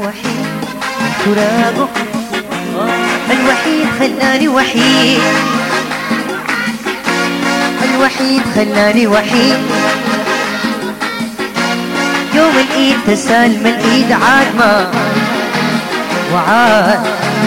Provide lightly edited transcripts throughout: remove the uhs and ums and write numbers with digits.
وحيد فراقه الوحيد خلاني وحيد الوحيد خلاني وحيد يوم الإيد تسالم الإيد عاد ما وعاد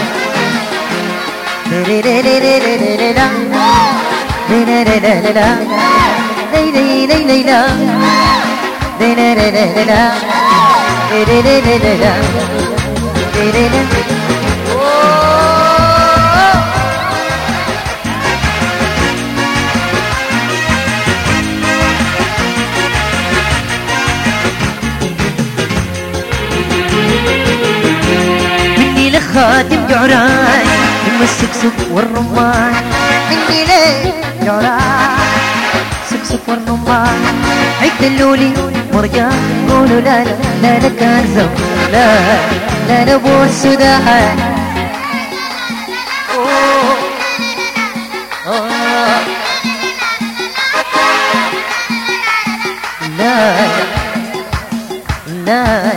مني لخاتم جعران ثم السكسك والرمان مني لجعران سكسك والرمان عد اللولي مرجان قولوا لا لا لا لا كان زو لا لا لا ابو السودان لا لا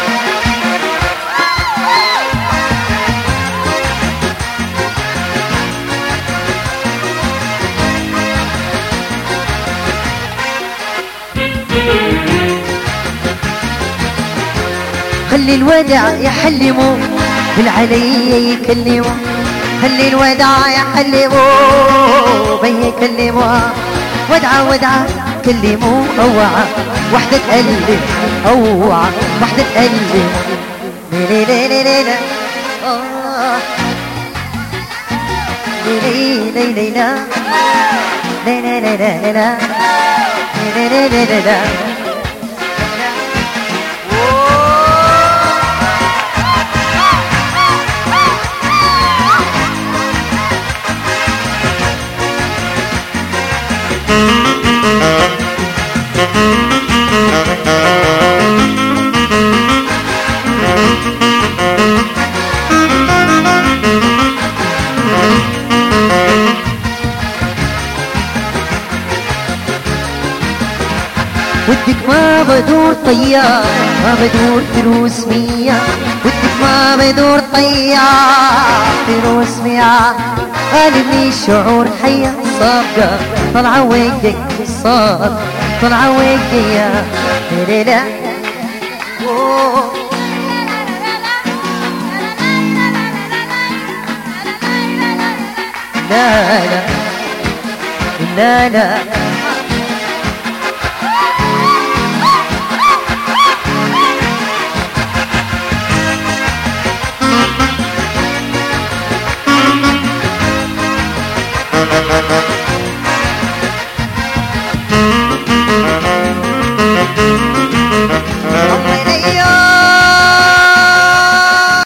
خلي الوداع يحلموا بالعلي يكلموا خلي الوداع يحلموا بي يكلموا ودعة ودعة كلموا اوعى وحدة قلبي اوعى وحدة قلبي ليلي ليلي ليلي ليلي ليلي ليلي ليلي ليلي ليلي ليلي ودك ما بدور طيار ما بدور فلوس مية ودك ما بدور طيار فلوس مية غالبني الشعور حية صافقة طلعة وجهك صاد طلعة وجهي ليلة لا لا لا لا